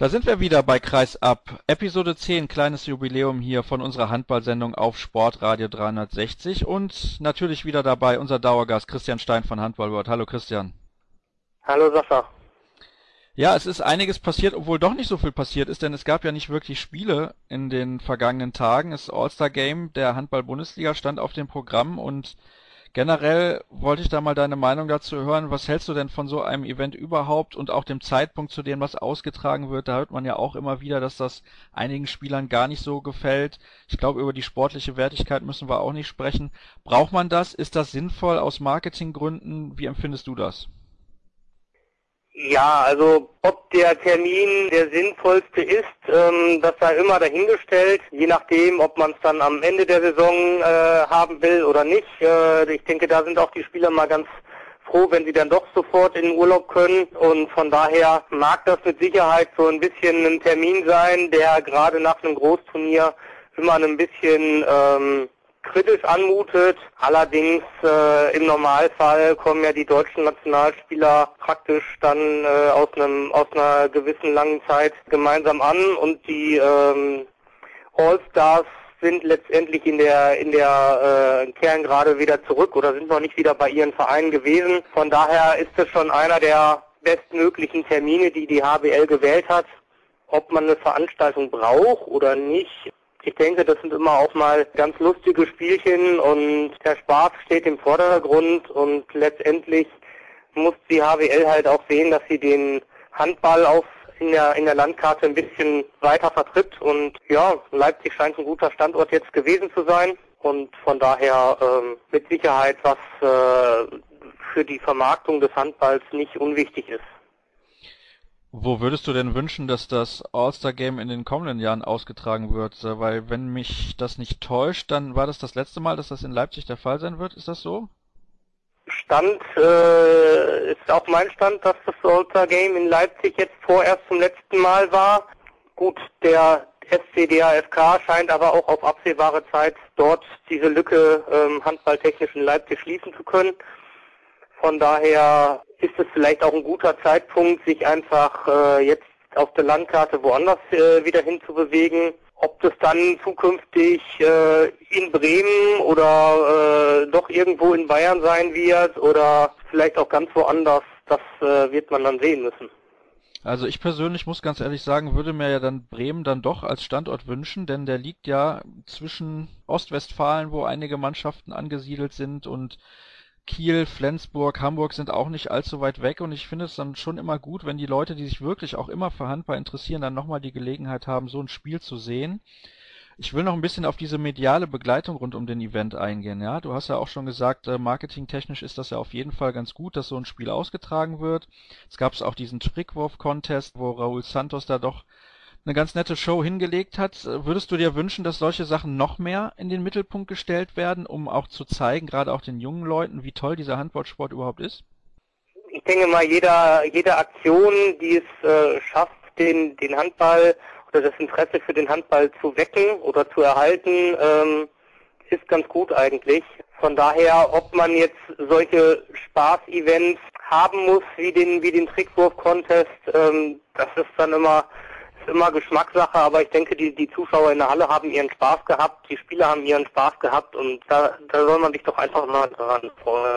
Da sind wir wieder bei Kreisab. Episode 10, kleines Jubiläum hier von unserer Handballsendung auf Sportradio 360 und natürlich wieder dabei unser Dauergast Christian Stein von Handballworld. Hallo Christian. Hallo Sascha. Ja, es ist einiges passiert, obwohl doch nicht so viel passiert ist, denn es gab ja nicht wirklich Spiele in den vergangenen Tagen. Das All-Star-Game der Handball-Bundesliga stand auf dem Programm und generell wollte ich da mal deine Meinung dazu hören. Was hältst du denn von so einem Event überhaupt und auch dem Zeitpunkt, zu dem was ausgetragen wird? Da hört man ja auch immer wieder, dass das einigen Spielern gar nicht so gefällt. Ich glaube, über die sportliche Wertigkeit müssen wir auch nicht sprechen. Braucht man das? Ist das sinnvoll aus Marketinggründen? Wie empfindest du das? Ja, also ob der Termin der sinnvollste ist, das sei immer dahingestellt, je nachdem, ob man es dann am Ende der Saison haben will oder nicht. Ich denke, da sind auch die Spieler mal ganz froh, wenn sie dann doch sofort in den Urlaub können. Und von daher mag das mit Sicherheit so ein bisschen ein Termin sein, der gerade nach einem Großturnier immer ein bisschen kritisch anmutet. Allerdings im Normalfall kommen ja die deutschen Nationalspieler praktisch dann aus einer gewissen langen Zeit gemeinsam an und die All-Stars sind letztendlich in der Kerngrade wieder zurück oder sind noch nicht wieder bei ihren Vereinen gewesen. Von daher ist es schon einer der bestmöglichen Termine, die die HBL gewählt hat. Ob man eine Veranstaltung braucht oder nicht, ich denke, das sind immer auch mal ganz lustige Spielchen und der Spaß steht im Vordergrund und letztendlich muss die HBL halt auch sehen, dass sie den Handball in der Landkarte ein bisschen weiter vertritt und ja, Leipzig scheint ein guter Standort jetzt gewesen zu sein und von daher mit Sicherheit was für die Vermarktung des Handballs nicht unwichtig ist. Wo würdest du denn wünschen, dass das All-Star-Game in den kommenden Jahren ausgetragen wird? Weil wenn mich das nicht täuscht, dann war das letzte Mal, dass das in Leipzig der Fall sein wird. Ist das so? Stand ist auch mein Stand, dass das All-Star-Game in Leipzig jetzt vorerst zum letzten Mal war. Gut, der SC-DAFK scheint aber auch auf absehbare Zeit dort diese Lücke handballtechnisch in Leipzig schließen zu können. Von daher ist es vielleicht auch ein guter Zeitpunkt, sich einfach jetzt auf der Landkarte woanders wieder hinzubewegen. Ob das dann zukünftig in Bremen oder doch irgendwo in Bayern sein wird oder vielleicht auch ganz woanders, das wird man dann sehen müssen. Also ich persönlich muss ganz ehrlich sagen, würde mir ja dann Bremen dann doch als Standort wünschen, denn der liegt ja zwischen Ostwestfalen, wo einige Mannschaften angesiedelt sind, und Kiel, Flensburg, Hamburg sind auch nicht allzu weit weg, und ich finde es dann schon immer gut, wenn die Leute, die sich wirklich auch immer für Handball interessieren, dann nochmal die Gelegenheit haben, so ein Spiel zu sehen. Ich will noch ein bisschen auf diese mediale Begleitung rund um den Event eingehen. Ja, du hast ja auch schon gesagt, marketingtechnisch ist das ja auf jeden Fall ganz gut, dass so ein Spiel ausgetragen wird. Es gab auch diesen Trickwurf-Contest, wo Raúl Santos da doch eine ganz nette Show hingelegt hat. Würdest du dir wünschen, dass solche Sachen noch mehr in den Mittelpunkt gestellt werden, um auch zu zeigen, gerade auch den jungen Leuten, wie toll dieser Handballsport überhaupt ist? Ich denke mal, jede Aktion, die es schafft, den Handball oder das Interesse für den Handball zu wecken oder zu erhalten, ist ganz gut eigentlich. Von daher, ob man jetzt solche Spaß-Events haben muss, wie den Trickwurf-Contest, das ist dann immer Geschmackssache, aber ich denke, die Zuschauer in der Halle haben ihren Spaß gehabt, die Spieler haben ihren Spaß gehabt und da soll man sich doch einfach mal dran freuen.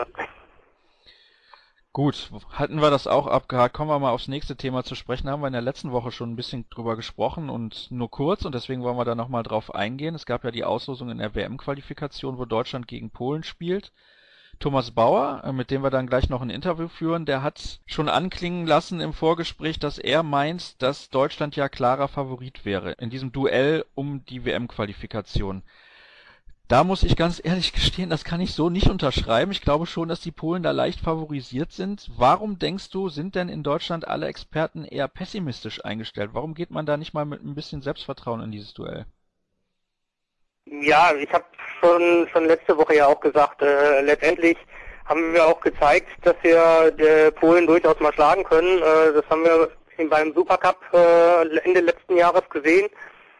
Gut, hatten wir das auch abgehakt. Kommen wir mal aufs nächste Thema zu sprechen. Haben wir in der letzten Woche schon ein bisschen drüber gesprochen und nur kurz, und deswegen wollen wir da nochmal drauf eingehen. Es gab ja die Auslosung in der WM-Qualifikation, wo Deutschland gegen Polen spielt. Thomas Bauer, mit dem wir dann gleich noch ein Interview führen, der hat schon anklingen lassen im Vorgespräch, dass er meint, dass Deutschland ja klarer Favorit wäre in diesem Duell um die WM-Qualifikation. Da muss ich ganz ehrlich gestehen, das kann ich so nicht unterschreiben. Ich glaube schon, dass die Polen da leicht favorisiert sind. Warum denkst du, sind denn in Deutschland alle Experten eher pessimistisch eingestellt? Warum geht man da nicht mal mit ein bisschen Selbstvertrauen in dieses Duell? Ja, ich habe schon letzte Woche ja auch gesagt, letztendlich haben wir auch gezeigt, dass wir Polen durchaus mal schlagen können. Das haben wir beim Supercup Ende letzten Jahres gesehen.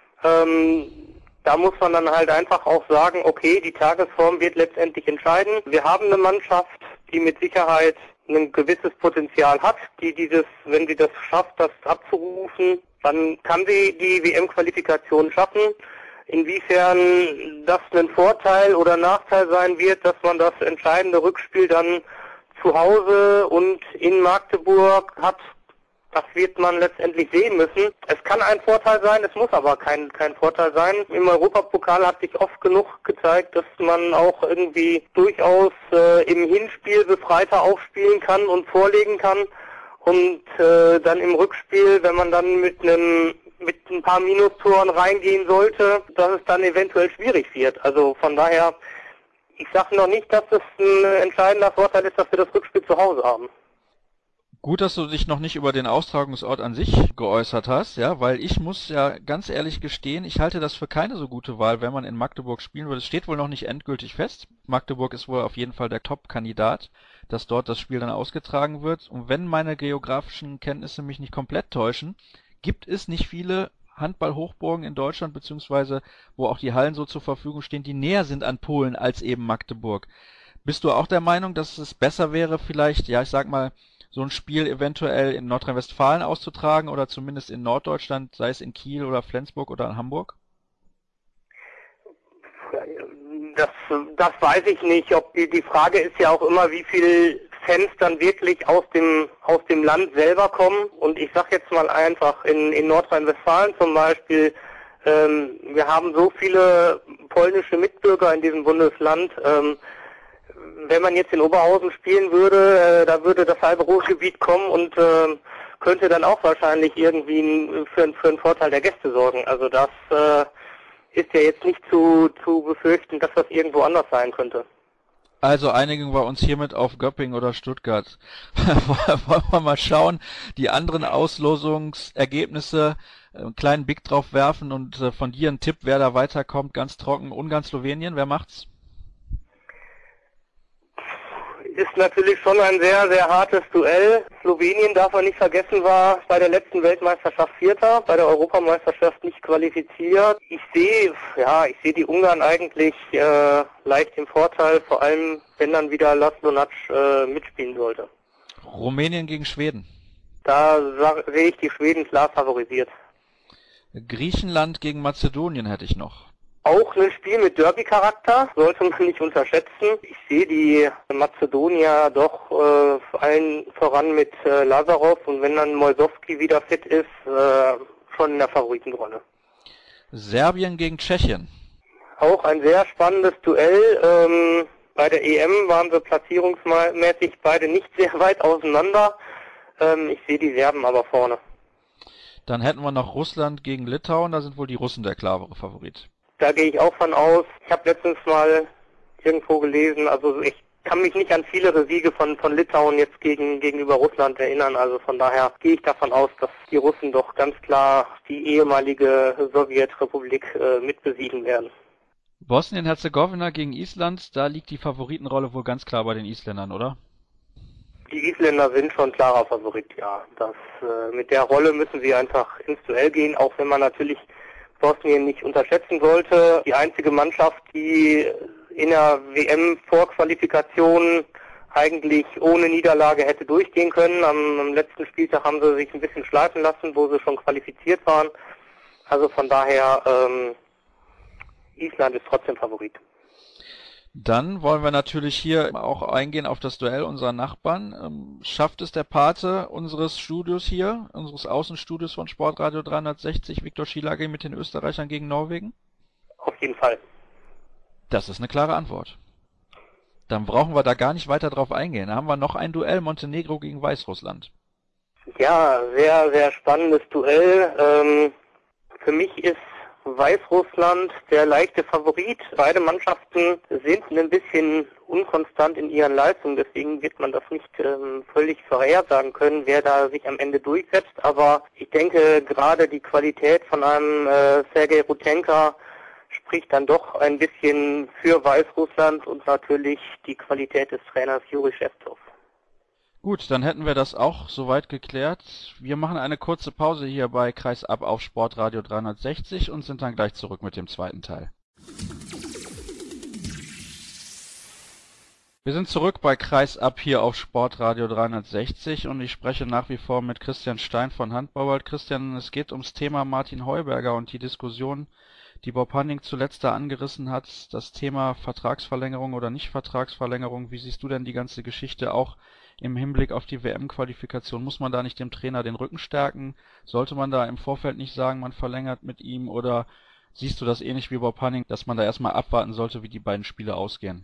Da muss man dann halt einfach auch sagen, okay, die Tagesform wird letztendlich entscheiden. Wir haben eine Mannschaft, die mit Sicherheit ein gewisses Potenzial hat, die wenn sie das schafft, das abzurufen, dann kann sie die WM-Qualifikation schaffen. Inwiefern das ein Vorteil oder Nachteil sein wird, dass man das entscheidende Rückspiel dann zu Hause und in Magdeburg hat, das wird man letztendlich sehen müssen. Es kann ein Vorteil sein, es muss aber kein Vorteil sein. Im Europapokal hat sich oft genug gezeigt, dass man auch irgendwie durchaus im Hinspiel befreiter aufspielen kann und vorlegen kann. Und dann im Rückspiel, wenn man dann mit ein paar Minustoren reingehen sollte, dass es dann eventuell schwierig wird. Also von daher, ich sage noch nicht, dass es ein entscheidender Vorteil ist, dass wir das Rückspiel zu Hause haben. Gut, dass du dich noch nicht über den Austragungsort an sich geäußert hast, ja, weil ich muss ja ganz ehrlich gestehen, ich halte das für keine so gute Wahl, wenn man in Magdeburg spielen würde. Es steht wohl noch nicht endgültig fest. Magdeburg ist wohl auf jeden Fall der Top-Kandidat, dass dort das Spiel dann ausgetragen wird. Und wenn meine geografischen Kenntnisse mich nicht komplett täuschen, gibt es nicht viele Handball-Hochburgen in Deutschland, beziehungsweise wo auch die Hallen so zur Verfügung stehen, die näher sind an Polen als eben Magdeburg. Bist du auch der Meinung, dass es besser wäre, vielleicht, ja, ich sag mal, so ein Spiel eventuell in Nordrhein-Westfalen auszutragen oder zumindest in Norddeutschland, sei es in Kiel oder Flensburg oder in Hamburg? Das weiß ich nicht. Die Frage ist ja auch immer, wie viel Fans dann wirklich aus dem Land selber kommen. Und ich sage jetzt mal einfach, in Nordrhein-Westfalen zum Beispiel, wir haben so viele polnische Mitbürger in diesem Bundesland. Wenn man jetzt in Oberhausen spielen würde, da würde das halbe Ruhrgebiet kommen und könnte dann auch wahrscheinlich irgendwie für einen Vorteil der Gäste sorgen. Also das ist ja jetzt nicht zu befürchten, dass das irgendwo anders sein könnte. Also einigen wir uns hiermit auf Göppingen oder Stuttgart. Wollen wir mal schauen, die anderen Auslosungsergebnisse, einen kleinen Blick drauf werfen und von dir ein Tipp, wer da weiterkommt, ganz trocken. Ungarn, Slowenien, wer macht's? Ist natürlich schon ein sehr, sehr hartes Duell. Slowenien, darf man nicht vergessen, war bei der letzten Weltmeisterschaft Vierter, bei der Europameisterschaft nicht qualifiziert. Ich sehe die Ungarn eigentlich leicht im Vorteil, vor allem wenn dann wieder Laszlo Natsch mitspielen sollte. Rumänien gegen Schweden. Da sehe ich die Schweden klar favorisiert. Griechenland gegen Mazedonien hätte ich noch. Auch ein Spiel mit Derby-Charakter, sollte man nicht unterschätzen. Ich sehe die Mazedonier doch allen voran mit Lazarov und wenn dann Moldowski wieder fit ist, schon in der Favoritenrolle. Serbien gegen Tschechien. Auch ein sehr spannendes Duell. Bei der EM waren wir platzierungsmäßig beide nicht sehr weit auseinander. Ich sehe die Serben aber vorne. Dann hätten wir noch Russland gegen Litauen, da sind wohl die Russen der klarere Favorit. Da gehe ich auch von aus. Ich habe letztens mal irgendwo gelesen, also ich kann mich nicht an viele Siege von Litauen jetzt gegenüber Russland erinnern. Also von daher gehe ich davon aus, dass die Russen doch ganz klar die ehemalige Sowjetrepublik mitbesiegen werden. Bosnien-Herzegowina gegen Island, da liegt die Favoritenrolle wohl ganz klar bei den Isländern, oder? Die Isländer sind schon klarer Favorit, ja. Mit der Rolle müssen sie einfach ins Duell gehen, auch wenn man natürlich Bosnien nicht unterschätzen sollte. Die einzige Mannschaft, die in der WM-Vorqualifikation eigentlich ohne Niederlage hätte durchgehen können. Am letzten Spieltag haben sie sich ein bisschen schleifen lassen, wo sie schon qualifiziert waren. Also von daher, Island ist trotzdem Favorit. Dann wollen wir natürlich hier auch eingehen auf das Duell unserer Nachbarn. Schafft es der Pate unseres Studios hier, unseres Außenstudios von Sportradio 360, Viktor Schielage mit den Österreichern gegen Norwegen? Auf jeden Fall. Das ist eine klare Antwort. Dann brauchen wir da gar nicht weiter drauf eingehen. Da haben wir noch ein Duell, Montenegro gegen Weißrussland. Ja, sehr, sehr spannendes Duell. Für mich ist Weißrussland der leichte Favorit. Beide Mannschaften sind ein bisschen unkonstant in ihren Leistungen, deswegen wird man das nicht völlig vorhersagen können, wer da sich am Ende durchsetzt. Aber ich denke, gerade die Qualität von einem Sergei Rutenka spricht dann doch ein bisschen für Weißrussland und natürlich die Qualität des Trainers Juri Schewtschow. Gut, dann hätten wir das auch soweit geklärt. Wir machen eine kurze Pause hier bei Kreisab auf Sportradio 360 und sind dann gleich zurück mit dem zweiten Teil. Wir sind zurück bei Kreisab hier auf Sportradio 360 und ich spreche nach wie vor mit Christian Stein von Handballworld. Christian, es geht ums Thema Martin Heuberger und die Diskussion, die Bob Hanning zuletzt da angerissen hat, das Thema Vertragsverlängerung oder nicht Vertragsverlängerung. Wie siehst du denn die ganze Geschichte auch im Hinblick auf die WM-Qualifikation? Muss man da nicht dem Trainer den Rücken stärken? Sollte man da im Vorfeld nicht sagen, man verlängert mit ihm, oder siehst du das ähnlich wie Bob Hanning, dass man da erstmal abwarten sollte, wie die beiden Spiele ausgehen?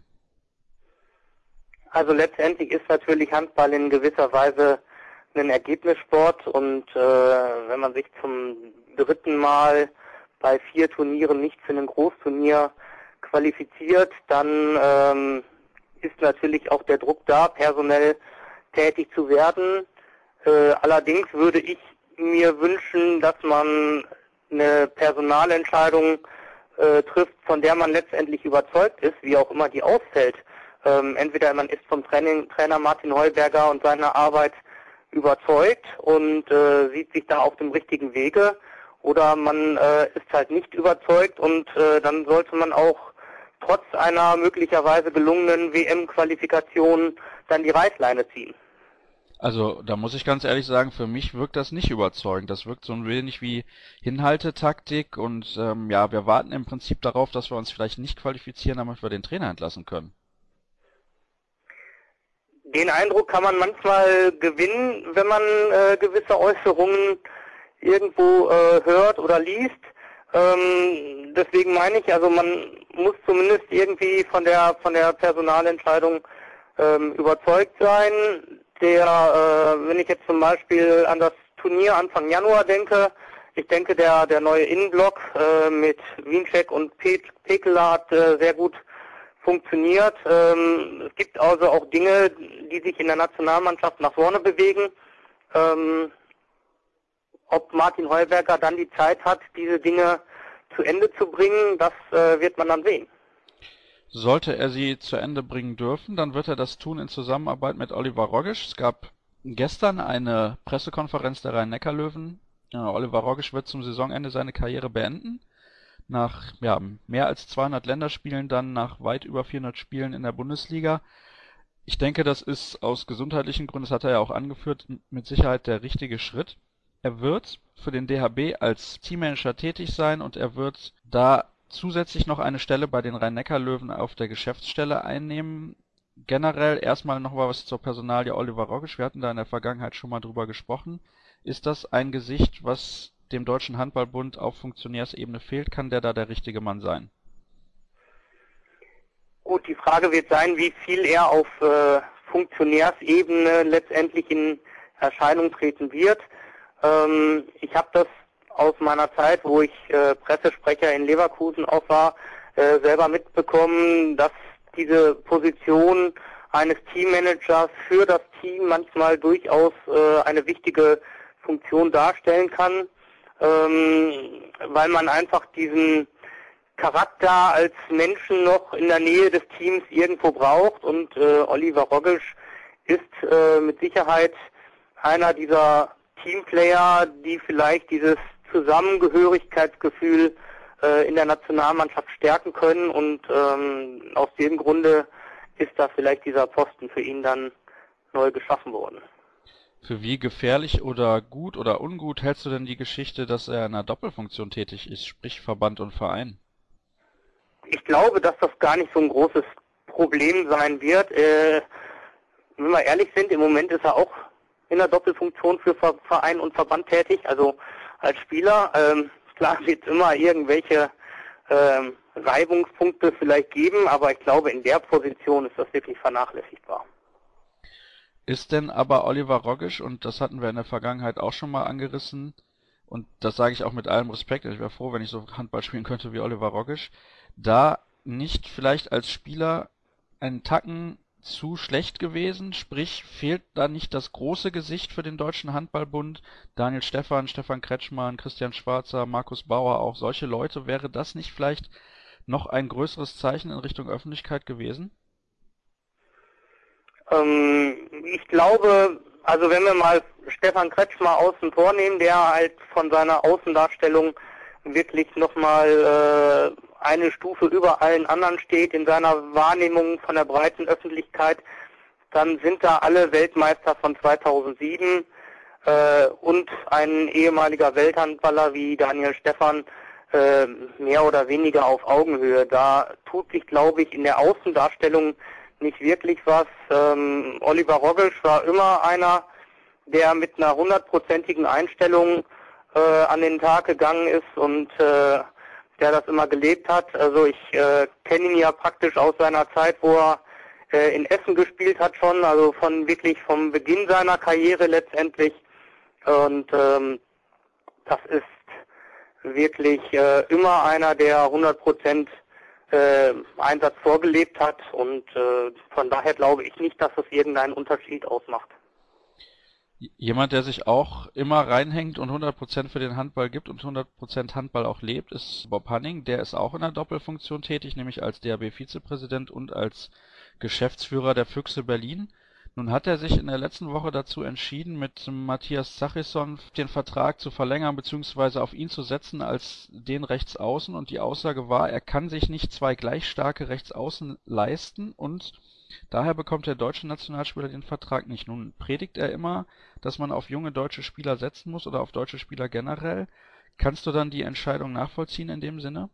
Also letztendlich ist natürlich Handball in gewisser Weise ein Ergebnissport und wenn man sich zum 3. Mal bei 4 Turnieren nicht für ein Großturnier qualifiziert, dann ist natürlich auch der Druck da, personell tätig zu werden. Allerdings würde ich mir wünschen, dass man eine Personalentscheidung trifft, von der man letztendlich überzeugt ist, wie auch immer die ausfällt. Entweder man ist vom Trainer Martin Heuberger und seiner Arbeit überzeugt und sieht sich da auf dem richtigen Wege, oder man ist halt nicht überzeugt und dann sollte man auch trotz einer möglicherweise gelungenen WM-Qualifikation dann die Reißleine ziehen. Also da muss ich ganz ehrlich sagen, für mich wirkt das nicht überzeugend. Das wirkt so ein wenig wie Hinhaltetaktik und ja, wir warten im Prinzip darauf, dass wir uns vielleicht nicht qualifizieren, damit wir den Trainer entlassen können. Den Eindruck kann man manchmal gewinnen, wenn man gewisse Äußerungen irgendwo hört oder liest. Deswegen meine ich, also man muss zumindest irgendwie von der Personalentscheidung überzeugt sein. Wenn ich jetzt zum Beispiel an das Turnier Anfang Januar denke, ich denke, der neue Innenblock mit Wiencheck und Pekela hat sehr gut funktioniert. Es gibt also auch Dinge, die sich in der Nationalmannschaft nach vorne bewegen. Ob Martin Heuberger dann die Zeit hat, diese Dinge zu Ende zu bringen, das wird man dann sehen. Sollte er sie zu Ende bringen dürfen, dann wird er das tun in Zusammenarbeit mit Oliver Rogisch. Es gab gestern eine Pressekonferenz der Rhein-Neckar-Löwen. Oliver Rogisch wird zum Saisonende seine Karriere beenden. Nach mehr als 200 Länderspielen, dann nach weit über 400 Spielen in der Bundesliga. Ich denke, das ist aus gesundheitlichen Gründen, das hat er ja auch angeführt, mit Sicherheit der richtige Schritt. Er wird für den DHB als Teammanager tätig sein und er wird da zusätzlich noch eine Stelle bei den Rhein-Neckar-Löwen auf der Geschäftsstelle einnehmen. Generell erstmal noch mal was zur Personalie Oliver Rogisch. Wir hatten da in der Vergangenheit schon mal drüber gesprochen. Ist das ein Gesicht, was dem Deutschen Handballbund auf Funktionärsebene fehlt? Kann der da der richtige Mann sein? Gut, die Frage wird sein, wie viel er auf Funktionärsebene letztendlich in Erscheinung treten wird. Ich habe das aus meiner Zeit, wo ich Pressesprecher in Leverkusen auch war, selber mitbekommen, dass diese Position eines Teammanagers für das Team manchmal durchaus eine wichtige Funktion darstellen kann, weil man einfach diesen Charakter als Menschen noch in der Nähe des Teams irgendwo braucht, und Oliver Rogisch ist mit Sicherheit einer dieser Teamplayer, die vielleicht dieses Zusammengehörigkeitsgefühl in der Nationalmannschaft stärken können, und aus dem Grunde ist da vielleicht dieser Posten für ihn dann neu geschaffen worden. Für wie gefährlich oder gut oder ungut hältst du denn die Geschichte, dass er in einer Doppelfunktion tätig ist, sprich Verband und Verein? Ich glaube, dass das gar nicht so ein großes Problem sein wird. Wenn wir ehrlich sind, im Moment ist er auch in der Doppelfunktion für Verein und Verband tätig, also als Spieler. Klar wird es immer irgendwelche Reibungspunkte vielleicht geben, aber ich glaube, in der Position ist das wirklich vernachlässigbar. Ist denn aber Oliver Rogisch, und das hatten wir in der Vergangenheit auch schon mal angerissen, und das sage ich auch mit allem Respekt, ich wäre froh, wenn ich so Handball spielen könnte wie Oliver Rogisch, da nicht vielleicht als Spieler einen Tacken zu schlecht gewesen? Sprich, fehlt da nicht das große Gesicht für den Deutschen Handballbund? Daniel Stephan, Stefan Kretschmann, Christian Schwarzer, Markus Bauer, auch solche Leute. Wäre das nicht vielleicht noch ein größeres Zeichen in Richtung Öffentlichkeit gewesen? Ich glaube, also wenn wir mal Stefan Kretschmer außen vor nehmen, der halt von seiner Außendarstellung wirklich nochmal eine Stufe über allen anderen steht in seiner Wahrnehmung von der breiten Öffentlichkeit, dann sind da alle Weltmeister von 2007 und ein ehemaliger Welthandballer wie Daniel Stephan mehr oder weniger auf Augenhöhe. Da tut sich, glaube ich, in der Außendarstellung nicht wirklich was. Oliver Rogisch war immer einer, der mit einer 100%igen Einstellung an den Tag gegangen ist und der das immer gelebt hat. Also ich kenne ihn ja praktisch aus seiner Zeit, wo er in Essen gespielt hat schon, also vom Beginn seiner Karriere letztendlich. Und das ist wirklich immer einer, der 100% Einsatz vorgelebt hat und von daher glaube ich nicht, dass es irgendeinen Unterschied ausmacht. Jemand, der sich auch immer reinhängt und 100% für den Handball gibt und 100% Handball auch lebt, ist Bob Hanning. Der ist auch in der Doppelfunktion tätig, nämlich als DHB-Vizepräsident und als Geschäftsführer der Füchse Berlin. Nun hat er sich in der letzten Woche dazu entschieden, mit Matthias Zachrisson den Vertrag zu verlängern bzw. auf ihn zu setzen als den Rechtsaußen. Und die Aussage war, er kann sich nicht zwei gleich starke Rechtsaußen leisten und daher bekommt der deutsche Nationalspieler den Vertrag nicht. Nun predigt er immer, dass man auf junge deutsche Spieler setzen muss oder auf deutsche Spieler generell. Kannst du dann die Entscheidung nachvollziehen in dem Sinne?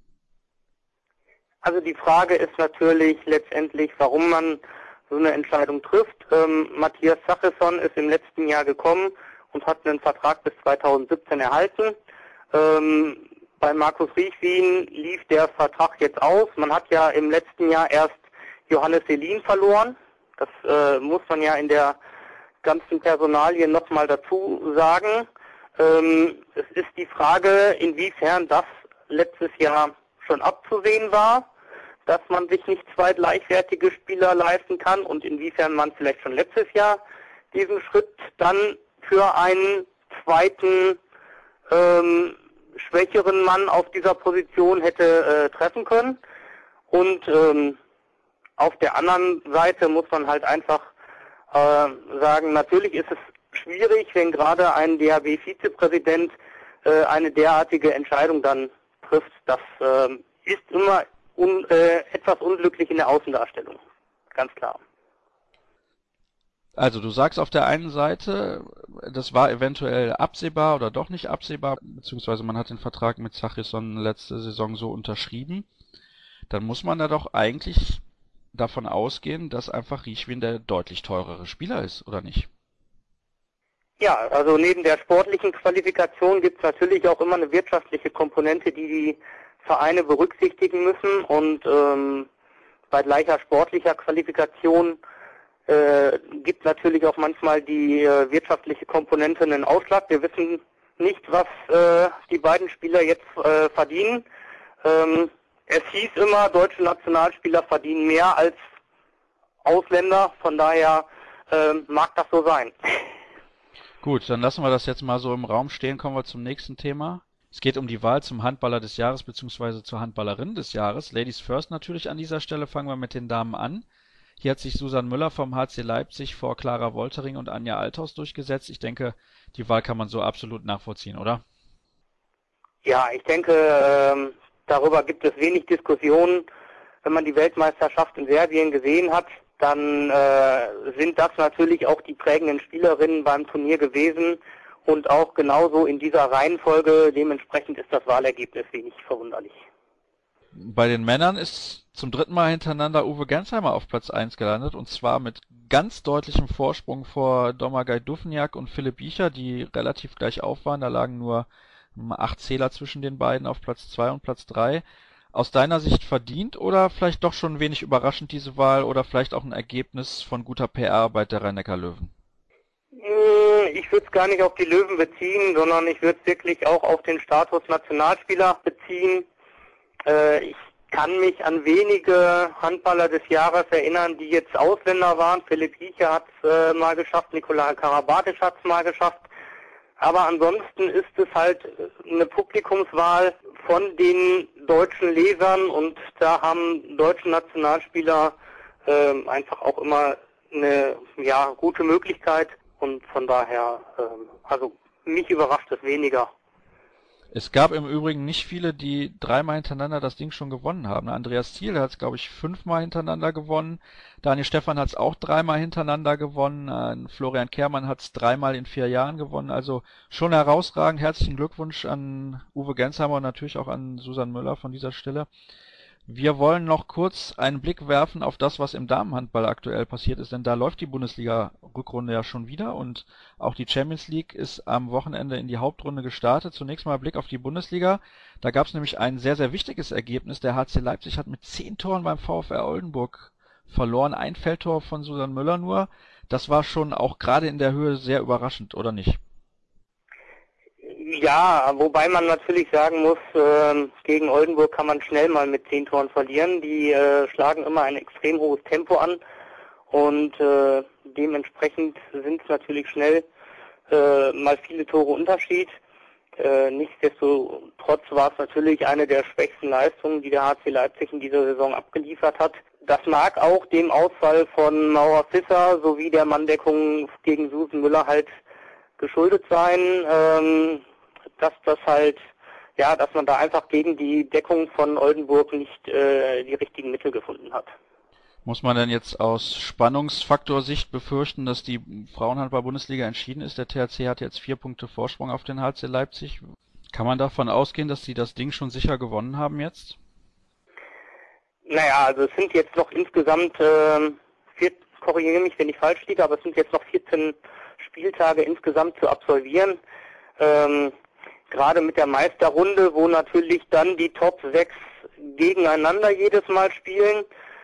Also die Frage ist natürlich letztendlich, warum man so eine Entscheidung trifft. Matthias Zachrisson ist im letzten Jahr gekommen und hat einen Vertrag bis 2017 erhalten. Bei Markus Riechwien lief der Vertrag jetzt aus. Man hat ja im letzten Jahr erst Johannes Selin verloren. Das muss man ja in der ganzen Personalie nochmal dazu sagen. Es ist die Frage, inwiefern das letztes Jahr schon abzusehen war, dass man sich nicht zwei gleichwertige Spieler leisten kann und inwiefern man vielleicht schon letztes Jahr diesen Schritt dann für einen zweiten schwächeren Mann auf dieser Position hätte treffen können. Und auf der anderen Seite muss man halt einfach sagen, natürlich ist es schwierig, wenn gerade ein DHB-Vizepräsident eine derartige Entscheidung dann trifft. Das ist immer etwas unglücklich in der Außendarstellung, ganz klar. Also du sagst auf der einen Seite, das war eventuell absehbar oder doch nicht absehbar, beziehungsweise man hat den Vertrag mit Zachrisson letzte Saison so unterschrieben. Dann muss man da doch eigentlich davon ausgehen, dass einfach Riechwien der deutlich teurere Spieler ist, oder nicht? Ja, also neben der sportlichen Qualifikation gibt es natürlich auch immer eine wirtschaftliche Komponente, die Vereine berücksichtigen müssen und bei gleicher sportlicher Qualifikation gibt natürlich auch manchmal die wirtschaftliche Komponente einen Ausschlag. Wir wissen nicht, was die beiden Spieler jetzt verdienen. Es hieß immer, deutsche Nationalspieler verdienen mehr als Ausländer, von daher mag das so sein. Gut, dann lassen wir das jetzt mal so im Raum stehen, kommen wir zum nächsten Thema. Es geht um die Wahl zum Handballer des Jahres bzw. zur Handballerin des Jahres. Ladies first natürlich an dieser Stelle, fangen wir mit den Damen an. Hier hat sich Susan Müller vom HC Leipzig vor Clara Woltering und Anja Althaus durchgesetzt. Ich denke, die Wahl kann man so absolut nachvollziehen, oder? Ja, ich denke, darüber gibt es wenig Diskussionen. Wenn man die Weltmeisterschaft in Serbien gesehen hat, dann sind das natürlich auch die prägenden Spielerinnen beim Turnier gewesen und auch genauso in dieser Reihenfolge. Dementsprechend ist das Wahlergebnis wenig verwunderlich. Bei den Männern ist zum dritten Mal hintereinander Uwe Gensheimer auf Platz 1 gelandet und zwar mit ganz deutlichem Vorsprung vor Domagoj Duvnjak und Philipp Biecher, die relativ gleich auf waren. Da lagen nur 8 Zähler zwischen den beiden auf Platz 2 und Platz 3. Aus deiner Sicht verdient oder vielleicht doch schon wenig überraschend diese Wahl oder vielleicht auch ein Ergebnis von guter PR-Arbeit der Rhein-Neckar-Löwen? Ich würde es gar nicht auf die Löwen beziehen, sondern ich würde es wirklich auch auf den Status Nationalspieler beziehen. Ich kann mich an wenige Handballer des Jahres erinnern, die jetzt Ausländer waren. Philipp Biecher hat es mal geschafft, Nikola Karabatic hat es mal geschafft. Aber ansonsten ist es halt eine Publikumswahl von den deutschen Lesern und da haben deutsche Nationalspieler einfach auch immer eine gute Möglichkeit und von daher, also mich überrascht es weniger. Es gab im Übrigen nicht viele, die dreimal hintereinander das Ding schon gewonnen haben. Andreas Thiel hat es, glaube ich, 5-mal hintereinander gewonnen. Daniel Stephan hat es auch 3-mal hintereinander gewonnen. Florian Kehrmann hat es 3-mal in 4 Jahren gewonnen. Also schon herausragend. Herzlichen Glückwunsch an Uwe Gensheimer und natürlich auch an Susan Müller von dieser Stelle. Wir wollen noch kurz einen Blick werfen auf das, was im Damenhandball aktuell passiert ist, denn da läuft die Bundesliga-Rückrunde ja schon wieder und auch die Champions League ist am Wochenende in die Hauptrunde gestartet. Zunächst mal Blick auf die Bundesliga. Da gab es nämlich ein sehr, sehr wichtiges Ergebnis. Der HC Leipzig hat mit 10 Toren beim VfR Oldenburg verloren. Ein Feldtor von Susan Müller nur. Das war schon auch gerade in der Höhe sehr überraschend, oder nicht? Ja, wobei man natürlich sagen muss, gegen Oldenburg kann man schnell mal mit 10 Toren verlieren. Die schlagen immer ein extrem hohes Tempo an und dementsprechend sind es natürlich schnell mal viele Tore Unterschied. Nichtsdestotrotz war es natürlich eine der schwächsten Leistungen, die der HC Leipzig in dieser Saison abgeliefert hat. Das mag auch dem Ausfall von Maura Fisser sowie der Manndeckung gegen Susan Müller halt geschuldet sein, dass man da einfach gegen die Deckung von Oldenburg nicht die richtigen Mittel gefunden hat. Muss man denn jetzt aus Spannungsfaktorsicht befürchten, dass die Frauenhandball-Bundesliga entschieden ist? Der THC hat jetzt 4 Punkte Vorsprung auf den HC Leipzig. Kann man davon ausgehen, dass sie das Ding schon sicher gewonnen haben jetzt? Naja, also es sind jetzt noch insgesamt, korrigiere mich, wenn ich falsch liege, aber es sind jetzt noch 14 Spieltage insgesamt zu absolvieren. Gerade mit der Meisterrunde, wo natürlich dann die Top 6 gegeneinander jedes Mal spielen.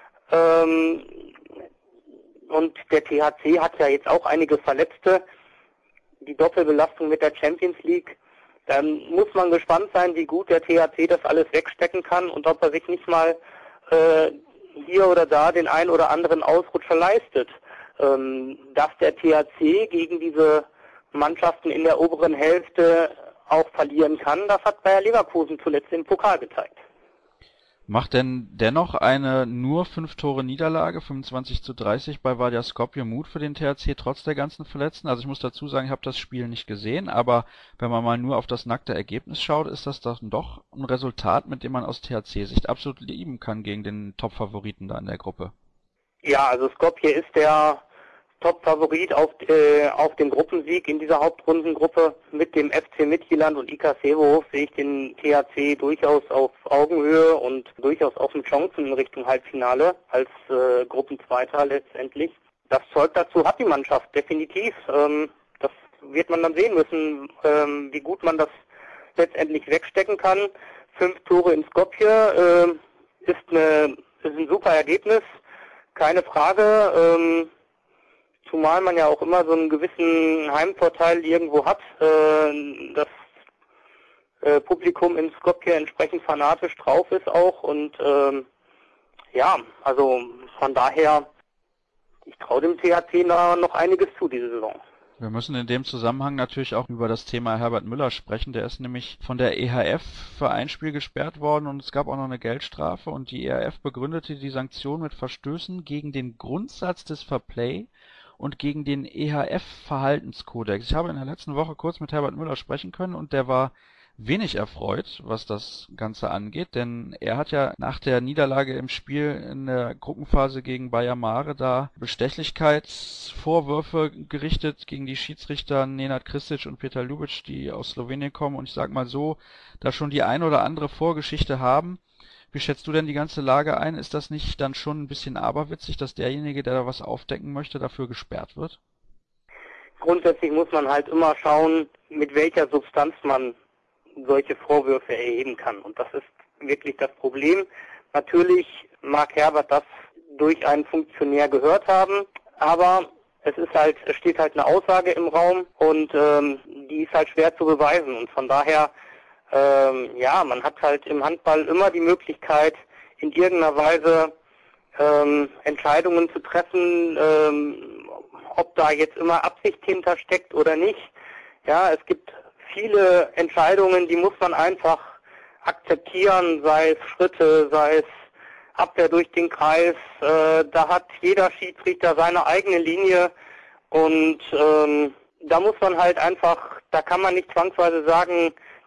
Und der THC hat ja jetzt auch einige Verletzte. Die Doppelbelastung mit der Champions League. Dann muss man gespannt sein, wie gut der THC das alles wegstecken kann und ob er sich nicht mal hier oder da den ein oder anderen Ausrutscher leistet. Dass der THC gegen diese Mannschaften in der oberen Hälfte auch verlieren kann, das hat Bayer Leverkusen zuletzt im Pokal gezeigt. Macht denn dennoch eine nur 5 Tore Niederlage, 25:30 bei Vadia Skopje, Mut für den THC trotz der ganzen Verletzten? Also ich muss dazu sagen, ich habe das Spiel nicht gesehen, aber wenn man mal nur auf das nackte Ergebnis schaut, ist das doch ein Resultat, mit dem man aus THC-Sicht absolut lieben kann gegen den Top-Favoriten da in der Gruppe. Ja, also Skopje ist der Top-Favorit auf den Gruppensieg in dieser Hauptrundengruppe. Mit dem FC Midtjylland und IK Seehof sehe ich den THC durchaus auf Augenhöhe und durchaus auch mit Chancen in Richtung Halbfinale als Gruppenzweiter letztendlich. Das Zeug dazu hat die Mannschaft definitiv. Das wird man dann sehen müssen, wie gut man das letztendlich wegstecken kann. 5 Tore in Skopje ist ein super Ergebnis, keine Frage. Zumal man ja auch immer so einen gewissen Heimvorteil irgendwo hat. Das Publikum in Skopje entsprechend fanatisch drauf ist auch. Und also von daher, ich traue dem THC noch einiges zu diese Saison. Wir müssen in dem Zusammenhang natürlich auch über das Thema Herbert Müller sprechen. Der ist nämlich von der EHF für ein Spiel gesperrt worden und es gab auch noch eine Geldstrafe. Und die EHF begründete die Sanktion mit Verstößen gegen den Grundsatz des Fairplay und gegen den EHF-Verhaltenskodex. Ich habe in der letzten Woche kurz mit Herbert Müller sprechen können und der war wenig erfreut, was das Ganze angeht, denn er hat ja nach der Niederlage im Spiel in der Gruppenphase gegen Bayer Mare da Bestechlichkeitsvorwürfe gerichtet gegen die Schiedsrichter Nenad Kristic und Petar Ljubic, die aus Slowenien kommen und ich sag mal so, da schon die ein oder andere Vorgeschichte haben. Wie schätzt du denn die ganze Lage ein? Ist das nicht dann schon ein bisschen aberwitzig, dass derjenige, der da was aufdecken möchte, dafür gesperrt wird? Grundsätzlich muss man halt immer schauen, mit welcher Substanz man solche Vorwürfe erheben kann. Und das ist wirklich das Problem. Natürlich mag Herbert das durch einen Funktionär gehört haben, aber es steht halt eine Aussage im Raum und die ist halt schwer zu beweisen. Und von daher man hat halt im Handball immer die Möglichkeit, in irgendeiner Weise Entscheidungen zu treffen, ob da jetzt immer Absicht hintersteckt oder nicht. Ja, es gibt viele Entscheidungen, die muss man einfach akzeptieren, sei es Schritte, sei es Abwehr durch den Kreis. Da hat jeder Schiedsrichter seine eigene Linie und da muss man halt einfach, da kann man nicht zwangsweise sagen,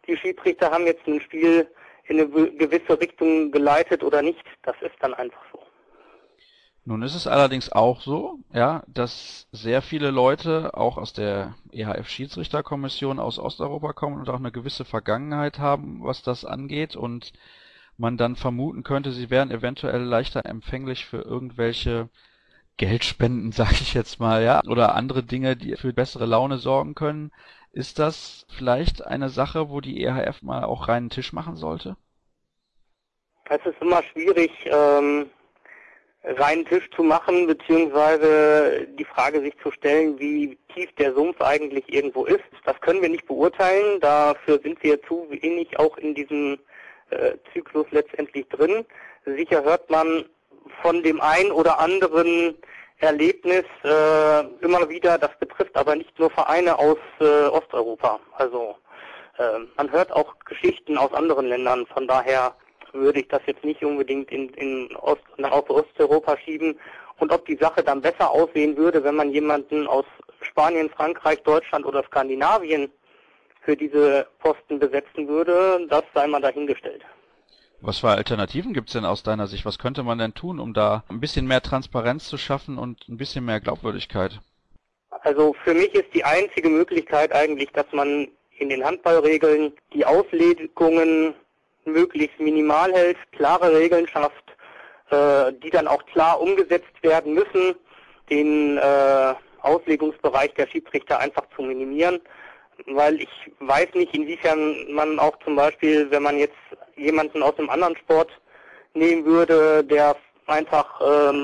die Schiedsrichter haben jetzt ein Spiel in eine gewisse Richtung geleitet oder nicht. Das ist dann einfach so. Nun ist es allerdings auch so, ja, dass sehr viele Leute auch aus der EHF-Schiedsrichterkommission aus Osteuropa kommen und auch eine gewisse Vergangenheit haben, was das angeht, und man dann vermuten könnte, sie wären eventuell leichter empfänglich für irgendwelche Geldspenden, sage ich jetzt mal, ja, oder andere Dinge, die für bessere Laune sorgen können. Ist das vielleicht eine Sache, wo die EHF mal auch reinen Tisch machen sollte? Es ist immer schwierig, reinen Tisch zu machen, beziehungsweise die Frage sich zu stellen, wie tief der Sumpf eigentlich irgendwo ist. Das können wir nicht beurteilen, dafür sind wir zu wenig auch in diesem Zyklus letztendlich drin. Sicher hört man von dem einen oder anderen Erlebnis immer wieder, das betrifft aber nicht nur Vereine aus Osteuropa. Also man hört auch Geschichten aus anderen Ländern, von daher würde ich das jetzt nicht unbedingt nach Osteuropa schieben. Und ob die Sache dann besser aussehen würde, wenn man jemanden aus Spanien, Frankreich, Deutschland oder Skandinavien für diese Posten besetzen würde, das sei mal dahingestellt. Was für Alternativen gibt's denn aus deiner Sicht? Was könnte man denn tun, um da ein bisschen mehr Transparenz zu schaffen und ein bisschen mehr Glaubwürdigkeit? Also für mich ist die einzige Möglichkeit eigentlich, dass man in den Handballregeln die Auslegungen möglichst minimal hält, klare Regeln schafft, die dann auch klar umgesetzt werden müssen, den Auslegungsbereich der Schiedsrichter einfach zu minimieren, weil ich weiß nicht, inwiefern man auch zum Beispiel, wenn man jetzt jemanden aus einem anderen Sport nehmen würde, der einfach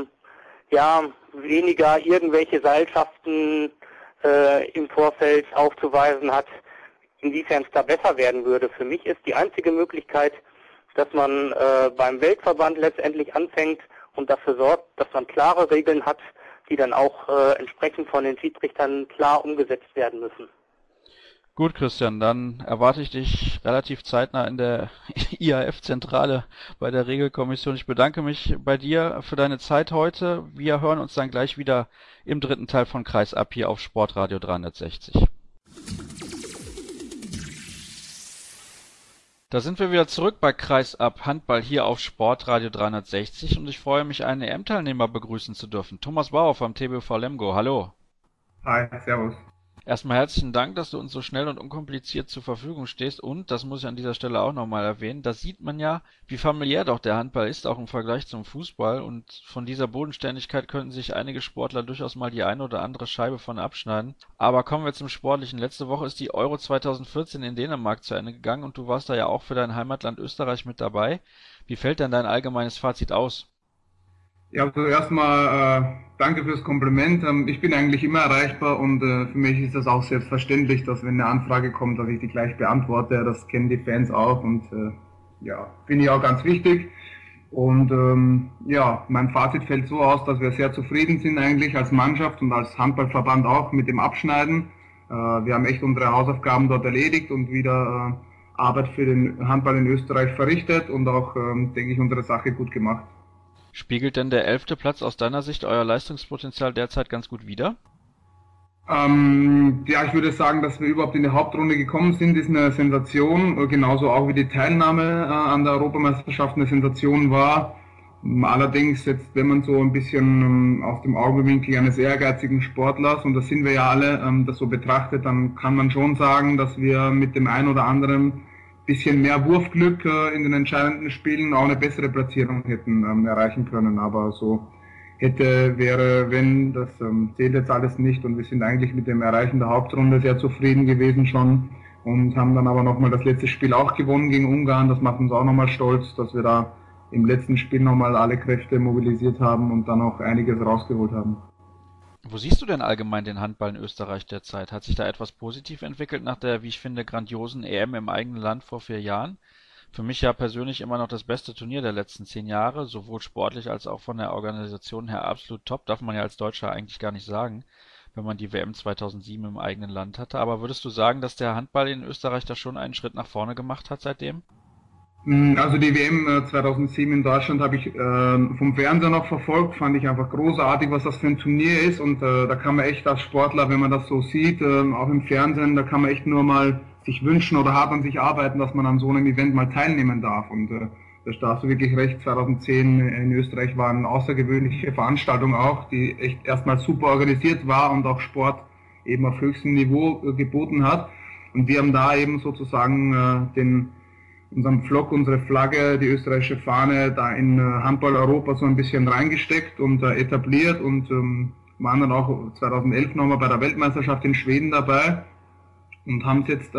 weniger irgendwelche Seilschaften im Vorfeld aufzuweisen hat, inwiefern es da besser werden würde. Für mich ist die einzige Möglichkeit, dass man beim Weltverband letztendlich anfängt und dafür sorgt, dass man klare Regeln hat, die dann auch entsprechend von den Schiedsrichtern klar umgesetzt werden müssen. Gut, Christian, dann erwarte ich dich relativ zeitnah in der IAF-Zentrale bei der Regelkommission. Ich bedanke mich bei dir für deine Zeit heute. Wir hören uns dann gleich wieder im dritten Teil von Kreis ab hier auf Sportradio 360. Da sind wir wieder zurück bei Kreis ab Handball hier auf Sportradio 360 und ich freue mich, einen EM-Teilnehmer begrüßen zu dürfen. Thomas Bauer vom TBV Lemgo. Hallo. Hi, servus. Erstmal herzlichen Dank, dass du uns so schnell und unkompliziert zur Verfügung stehst und, das muss ich an dieser Stelle auch nochmal erwähnen, da sieht man ja, wie familiär doch der Handball ist, auch im Vergleich zum Fußball, und von dieser Bodenständigkeit könnten sich einige Sportler durchaus mal die eine oder andere Scheibe von abschneiden. Aber kommen wir zum Sportlichen. Letzte Woche ist die Euro 2014 in Dänemark zu Ende gegangen und du warst da ja auch für dein Heimatland Österreich mit dabei. Wie fällt denn dein allgemeines Fazit aus? Ja, also erstmal danke fürs Kompliment. Ich bin eigentlich immer erreichbar und für mich ist das auch selbstverständlich, dass wenn eine Anfrage kommt, dass ich die gleich beantworte. Das kennen die Fans auch und finde ich auch ganz wichtig. Und mein Fazit fällt so aus, dass wir sehr zufrieden sind eigentlich als Mannschaft und als Handballverband auch mit dem Abschneiden. Wir haben echt unsere Hausaufgaben dort erledigt und wieder Arbeit für den Handball in Österreich verrichtet und auch, denke ich, unsere Sache gut gemacht. Spiegelt denn der 11. Platz aus deiner Sicht euer Leistungspotenzial derzeit ganz gut wider? Ich würde sagen, dass wir überhaupt in die Hauptrunde gekommen sind, ist eine Sensation, genauso auch wie die Teilnahme an der Europameisterschaft eine Sensation war. Allerdings jetzt, wenn man so ein bisschen aus dem Augenwinkel eines ehrgeizigen Sportlers, und das sind wir ja alle, das so betrachtet, dann kann man schon sagen, dass wir mit dem einen oder anderen bisschen mehr Wurfglück in den entscheidenden Spielen auch eine bessere Platzierung hätten erreichen können. Aber so wäre, wenn, das zählt jetzt alles nicht und wir sind eigentlich mit dem Erreichen der Hauptrunde sehr zufrieden gewesen schon und haben dann aber nochmal das letzte Spiel auch gewonnen gegen Ungarn. Das macht uns auch nochmal stolz, dass wir da im letzten Spiel nochmal alle Kräfte mobilisiert haben und dann auch einiges rausgeholt haben. Wo siehst du denn allgemein den Handball in Österreich derzeit? Hat sich da etwas positiv entwickelt nach der, wie ich finde, grandiosen EM im eigenen Land vor 4 Jahren? Für mich ja persönlich immer noch das beste Turnier der letzten 10 Jahre, sowohl sportlich als auch von der Organisation her absolut top, darf man ja als Deutscher eigentlich gar nicht sagen, wenn man die WM 2007 im eigenen Land hatte. Aber würdest du sagen, dass der Handball in Österreich da schon einen Schritt nach vorne gemacht hat seitdem? Also die WM 2007 in Deutschland habe ich vom Fernseher noch verfolgt, fand ich einfach großartig, was das für ein Turnier ist und da kann man echt als Sportler, wenn man das so sieht, auch im Fernsehen, da kann man echt nur mal sich wünschen oder hart an sich arbeiten, dass man an so einem Event mal teilnehmen darf. Und da hast du wirklich recht, 2010 in Österreich war eine außergewöhnliche Veranstaltung auch, die echt erstmal super organisiert war und auch Sport eben auf höchstem Niveau geboten hat. Und wir haben da eben sozusagen unseren Pflock, unsere Flagge, die österreichische Fahne da in Handball Europa so ein bisschen reingesteckt und etabliert und waren dann auch 2011 nochmal bei der Weltmeisterschaft in Schweden dabei und haben es jetzt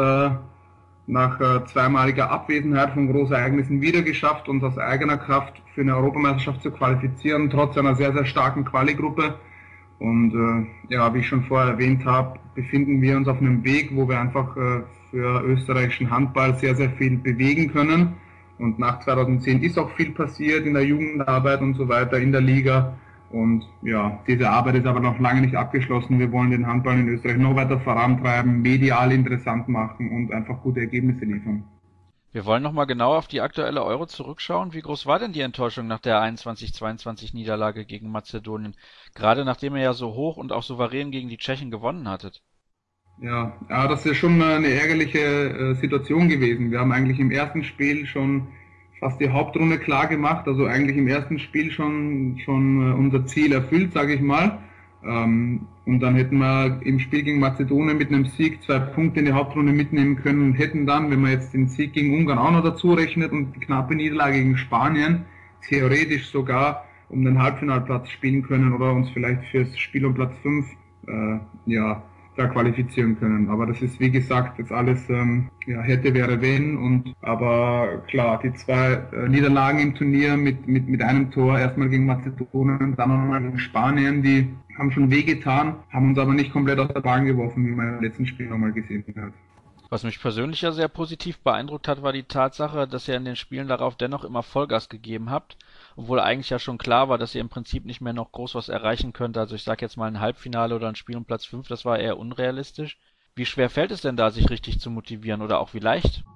nach zweimaliger Abwesenheit von Großereignissen wieder geschafft, uns aus eigener Kraft für eine Europameisterschaft zu qualifizieren, trotz einer sehr, sehr starken Quali-Gruppe. Und ja, wie ich schon vorher erwähnt habe, befinden wir uns auf einem Weg, wo wir einfach für österreichischen Handball sehr, sehr viel bewegen können. Und nach 2010 ist auch viel passiert in der Jugendarbeit und so weiter, in der Liga. Und ja, diese Arbeit ist aber noch lange nicht abgeschlossen. Wir wollen den Handball in Österreich noch weiter vorantreiben, medial interessant machen und einfach gute Ergebnisse liefern. Wir wollen nochmal genau auf die aktuelle Euro zurückschauen. Wie groß war denn die Enttäuschung nach der 21:22 Niederlage gegen Mazedonien? Gerade nachdem ihr ja so hoch und auch souverän gegen die Tschechen gewonnen hattet. Ja, das ist schon eine ärgerliche Situation gewesen. Wir haben eigentlich im ersten Spiel schon fast die Hauptrunde klar gemacht, also eigentlich im ersten Spiel schon unser Ziel erfüllt, sage ich mal. Und dann hätten wir im Spiel gegen Mazedonien mit einem Sieg 2 Punkte in die Hauptrunde mitnehmen können und hätten dann, wenn man jetzt den Sieg gegen Ungarn auch noch dazu rechnet und die knappe Niederlage gegen Spanien, theoretisch sogar um den Halbfinalplatz spielen können oder uns vielleicht fürs Spiel um Platz 5 da qualifizieren können. Aber das ist, wie gesagt, jetzt alles hätte, wäre, wenn. Aber klar, die 2 Niederlagen im Turnier mit einem Tor, erstmal gegen Mazedonien, dann nochmal gegen Spanien, die haben schon wehgetan, haben uns aber nicht komplett aus der Bahn geworfen, wie man im letzten Spiel nochmal gesehen hat. Was mich persönlich ja sehr positiv beeindruckt hat, war die Tatsache, dass ihr in den Spielen darauf dennoch immer Vollgas gegeben habt, obwohl eigentlich ja schon klar war, dass ihr im Prinzip nicht mehr noch groß was erreichen könnt. Also ich sag jetzt mal ein Halbfinale oder ein Spiel um Platz 5, das war eher unrealistisch. Wie schwer fällt es denn da, sich richtig zu motivieren oder auch wie leicht?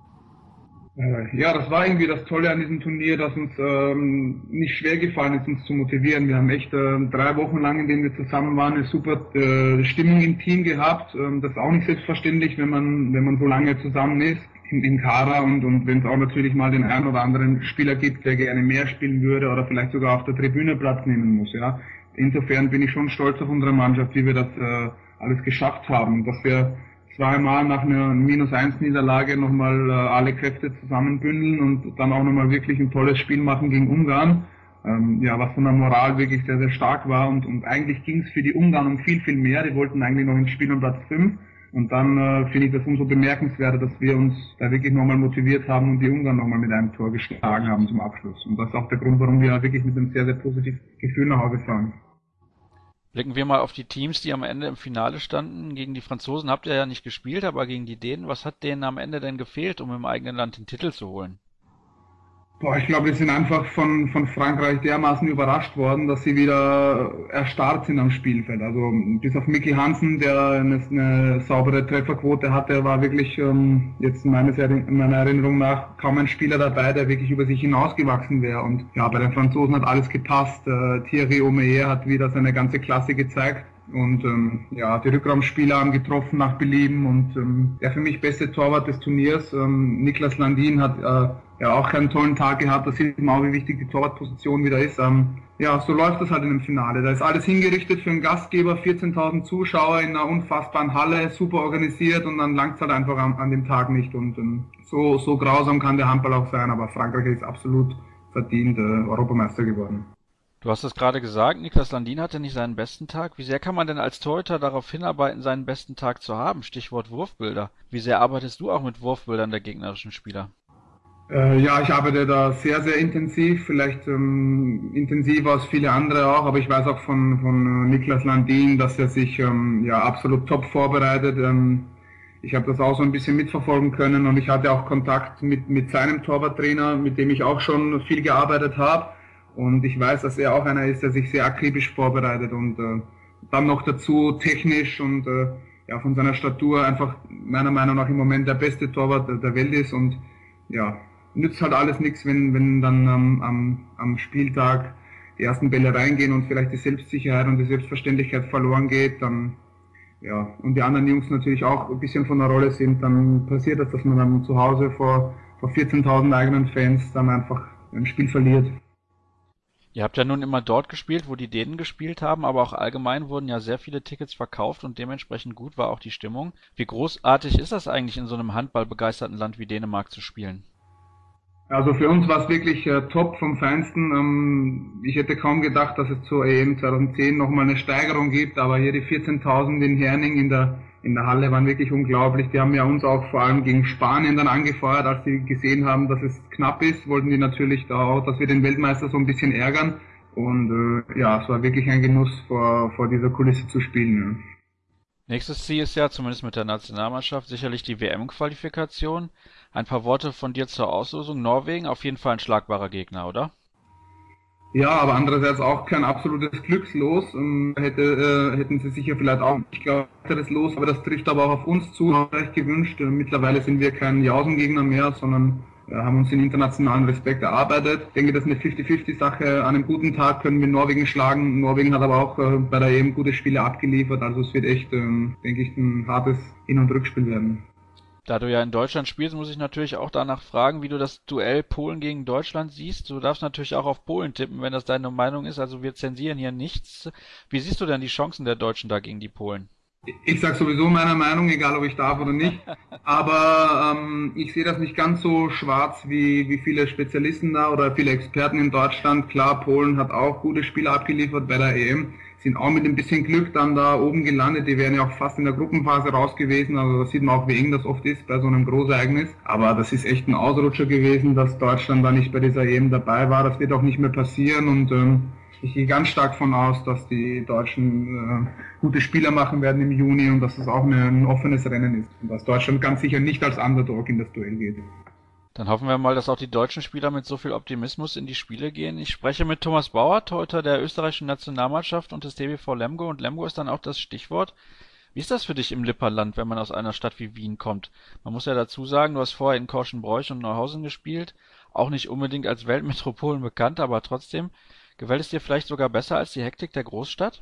Ja, das war irgendwie das Tolle an diesem Turnier, dass uns nicht schwer gefallen ist, uns zu motivieren. Wir haben echt 3 Wochen lang, in denen wir zusammen waren, eine super Stimmung im Team gehabt. Das ist auch nicht selbstverständlich, wenn man so lange zusammen ist im Kader und wenn es auch natürlich mal den einen oder anderen Spieler gibt, der gerne mehr spielen würde oder vielleicht sogar auf der Tribüne Platz nehmen muss. Ja, insofern bin ich schon stolz auf unsere Mannschaft, wie wir das alles geschafft haben, dass wir zweimal nach einer -1 Niederlage nochmal alle Kräfte zusammenbündeln und dann auch nochmal wirklich ein tolles Spiel machen gegen Ungarn. Was von der Moral wirklich sehr, sehr stark war und eigentlich ging es für die Ungarn um viel, viel mehr. Die wollten eigentlich noch ins Spiel um Platz 5 und dann finde ich das umso bemerkenswerter, dass wir uns da wirklich nochmal motiviert haben und die Ungarn nochmal mit einem Tor geschlagen haben zum Abschluss. Und das ist auch der Grund, warum wir wirklich mit einem sehr, sehr positiven Gefühl nach Hause fahren. Blicken wir mal auf die Teams, die am Ende im Finale standen. Gegen die Franzosen habt ihr ja nicht gespielt, aber gegen die Dänen, was hat denen am Ende denn gefehlt, um im eigenen Land den Titel zu holen? Ich glaube, wir sind einfach von Frankreich dermaßen überrascht worden, dass sie wieder erstarrt sind am Spielfeld. Also bis auf Micky Hansen, der eine saubere Trefferquote hatte, war wirklich jetzt meiner Erinnerung nach kaum ein Spieler dabei, der wirklich über sich hinausgewachsen wäre. Und ja, bei den Franzosen hat alles gepasst. Thierry Omeyer hat wieder seine ganze Klasse gezeigt. Und die Rückraumspieler haben getroffen nach Belieben und der für mich beste Torwart des Turniers, Niklas Landin, hat auch einen tollen Tag gehabt. Da sieht man auch, wie wichtig die Torwartposition wieder ist. So läuft das halt in einem Finale. Da ist alles hingerichtet für einen Gastgeber, 14.000 Zuschauer in einer unfassbaren Halle, super organisiert und dann langt es halt einfach an dem Tag nicht. Und so grausam kann der Handball auch sein, aber Frankreich ist absolut verdient Europameister geworden. Du hast es gerade gesagt, Niklas Landin hatte nicht seinen besten Tag. Wie sehr kann man denn als Torhüter darauf hinarbeiten, seinen besten Tag zu haben? Stichwort Wurfbilder. Wie sehr arbeitest du auch mit Wurfbildern der gegnerischen Spieler? Ich arbeite da sehr, sehr intensiv, vielleicht intensiver als viele andere auch, aber ich weiß auch von Niklas Landin, dass er sich absolut top vorbereitet. Ich habe das auch so ein bisschen mitverfolgen können und ich hatte auch Kontakt mit seinem Torwarttrainer, mit dem ich auch schon viel gearbeitet habe. Und ich weiß, dass er auch einer ist, der sich sehr akribisch vorbereitet und dann noch dazu technisch und von seiner Statur einfach meiner Meinung nach im Moment der beste Torwart der Welt ist. Und ja, nützt halt alles nichts, wenn dann am Spieltag die ersten Bälle reingehen und vielleicht die Selbstsicherheit und die Selbstverständlichkeit verloren geht. Dann ja, und die anderen Jungs natürlich auch ein bisschen von der Rolle sind, dann passiert das, dass man dann zu Hause vor 14.000 eigenen Fans dann einfach ein Spiel verliert. Ihr habt ja nun immer dort gespielt, wo die Dänen gespielt haben, aber auch allgemein wurden ja sehr viele Tickets verkauft und dementsprechend gut war auch die Stimmung. Wie großartig ist das eigentlich, in so einem handballbegeisterten Land wie Dänemark zu spielen? Also für uns war es wirklich top vom Feinsten. Ich hätte kaum gedacht, dass es zur EM 2010 nochmal eine Steigerung gibt, aber hier die 14.000 in Herning in der Halle waren wirklich unglaublich. Die haben ja uns auch vor allem gegen Spanien dann angefeuert, als sie gesehen haben, dass es knapp ist, wollten die natürlich da auch, dass wir den Weltmeister so ein bisschen ärgern. Und ja, es war wirklich ein Genuss, vor dieser Kulisse zu spielen. Ja. Nächstes Ziel ist ja, zumindest mit der Nationalmannschaft, sicherlich die WM-Qualifikation. Ein paar Worte von dir zur Auslosung. Norwegen, auf jeden Fall ein schlagbarer Gegner, oder? Ja, aber andererseits auch kein absolutes Glückslos. Hätten sie sicher vielleicht auch nicht das Los, aber das trifft aber auch auf uns zu, recht gewünscht. Mittlerweile sind wir kein Jausengegner mehr, sondern haben uns den internationalen Respekt erarbeitet. Ich denke, das ist eine 50-50-Sache. An einem guten Tag können wir Norwegen schlagen. Norwegen hat aber auch bei der EM gute Spiele abgeliefert. Also es wird echt, denke ich, ein hartes Hin- und Rückspiel werden. Da du ja in Deutschland spielst, muss ich natürlich auch danach fragen, wie du das Duell Polen gegen Deutschland siehst. Du darfst natürlich auch auf Polen tippen, wenn das deine Meinung ist. Also wir zensieren hier nichts. Wie siehst du denn die Chancen der Deutschen da gegen die Polen? Ich sage sowieso meine Meinung, egal ob ich darf oder nicht. Aber ich sehe das nicht ganz so schwarz wie viele Spezialisten da oder viele Experten in Deutschland. Klar, Polen hat auch gute Spiele abgeliefert bei der EM. Sind auch mit ein bisschen Glück dann da oben gelandet. Die wären ja auch fast in der Gruppenphase raus gewesen. Also da sieht man auch, wie eng das oft ist bei so einem Großereignis. Aber das ist echt ein Ausrutscher gewesen, dass Deutschland da nicht bei dieser EM dabei war. Das wird auch nicht mehr passieren. Und ich gehe ganz stark von aus, dass die Deutschen gute Spieler machen werden im Juni und dass es auch ein offenes Rennen ist. Und dass Deutschland ganz sicher nicht als Underdog in das Duell geht. Dann hoffen wir mal, dass auch die deutschen Spieler mit so viel Optimismus in die Spiele gehen. Ich spreche mit Thomas Bauer, Torhüter der österreichischen Nationalmannschaft und des TBV Lemgo. Und Lemgo ist dann auch das Stichwort. Wie ist das für dich im Lipperland, wenn man aus einer Stadt wie Wien kommt? Man muss ja dazu sagen, du hast vorher in Korschenbroich und Neuhausen gespielt. Auch nicht unbedingt als Weltmetropolen bekannt, aber trotzdem. Gefällt es dir vielleicht sogar besser als die Hektik der Großstadt?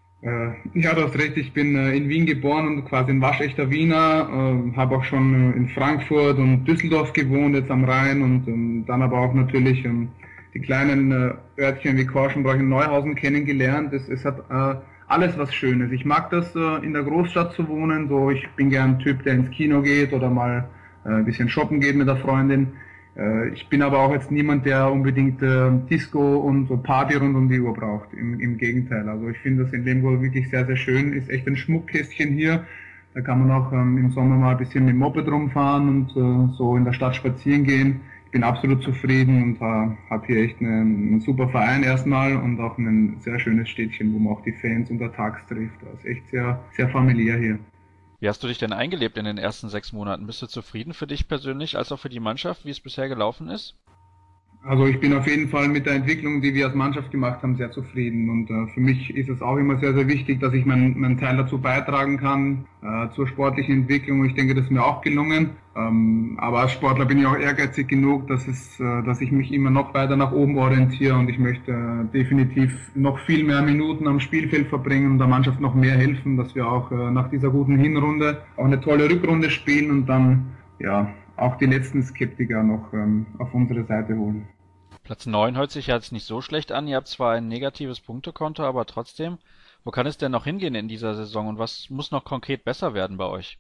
Ja, du hast recht, ich bin in Wien geboren und quasi ein waschechter Wiener, habe auch schon in Frankfurt und Düsseldorf gewohnt, jetzt am Rhein und dann aber auch natürlich die kleinen Örtchen wie Korschenbroich und Neuhausen kennengelernt. Es hat alles was Schönes. Ich mag das, in der Großstadt zu wohnen, so ich bin gern ein Typ, der ins Kino geht oder mal ein bisschen shoppen geht mit der Freundin. Ich bin aber auch jetzt niemand, der unbedingt Disco und so Party rund um die Uhr braucht. Im Gegenteil. Also ich finde das in Lemgo wirklich sehr, sehr schön. Ist echt ein Schmuckkästchen hier. Da kann man auch im Sommer mal ein bisschen mit dem Moped rumfahren und so in der Stadt spazieren gehen. Ich bin absolut zufrieden und habe hier echt einen super Verein erstmal und auch ein sehr schönes Städtchen, wo man auch die Fans untertags trifft. Das ist echt sehr, sehr familiär hier. Wie hast du dich denn eingelebt in den ersten 6 Monaten? Bist du zufrieden für dich persönlich als auch für die Mannschaft, wie es bisher gelaufen ist? Also ich bin auf jeden Fall mit der Entwicklung, die wir als Mannschaft gemacht haben, sehr zufrieden. Und für mich ist es auch immer sehr, sehr wichtig, dass ich meinen Teil dazu beitragen kann, zur sportlichen Entwicklung. Und ich denke, das ist mir auch gelungen. Aber als Sportler bin ich auch ehrgeizig genug, dass ich mich immer noch weiter nach oben orientiere. Und ich möchte definitiv noch viel mehr Minuten am Spielfeld verbringen und der Mannschaft noch mehr helfen, dass wir auch nach dieser guten Hinrunde auch eine tolle Rückrunde spielen und dann, ja, auch die letzten Skeptiker noch auf unsere Seite holen. Platz 9 hört sich ja jetzt nicht so schlecht an. Ihr habt zwar ein negatives Punktekonto, aber trotzdem. Wo kann es denn noch hingehen in dieser Saison und was muss noch konkret besser werden bei euch?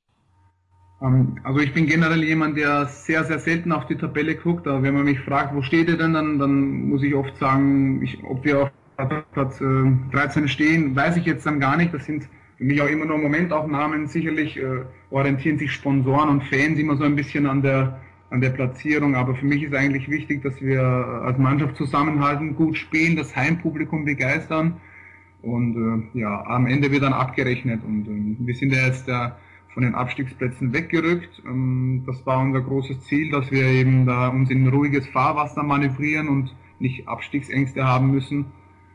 Also ich bin generell jemand, der sehr, sehr selten auf die Tabelle guckt. Aber wenn man mich fragt, wo steht ihr denn, dann muss ich oft sagen, ob wir auf Platz 13 stehen, weiß ich jetzt dann gar nicht. Das sind für mich auch immer nur Momentaufnahmen. Sicherlich orientieren sich Sponsoren und Fans immer so ein bisschen an der Platzierung. Aber für mich ist eigentlich wichtig, dass wir als Mannschaft zusammenhalten, gut spielen, das Heimpublikum begeistern. Und ja, am Ende wird dann abgerechnet. Und wir sind ja jetzt von den Abstiegsplätzen weggerückt. Das war unser großes Ziel, dass wir eben da uns in ruhiges Fahrwasser manövrieren und nicht Abstiegsängste haben müssen.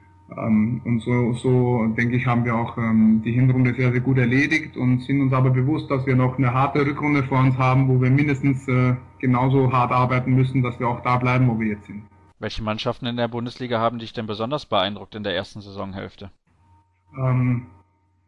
Und so denke ich, haben wir auch die Hinrunde sehr, sehr gut erledigt und sind uns aber bewusst, dass wir noch eine harte Rückrunde vor uns haben, wo wir mindestens genauso hart arbeiten müssen, dass wir auch da bleiben, wo wir jetzt sind. Welche Mannschaften in der Bundesliga haben dich denn besonders beeindruckt in der ersten Saisonhälfte?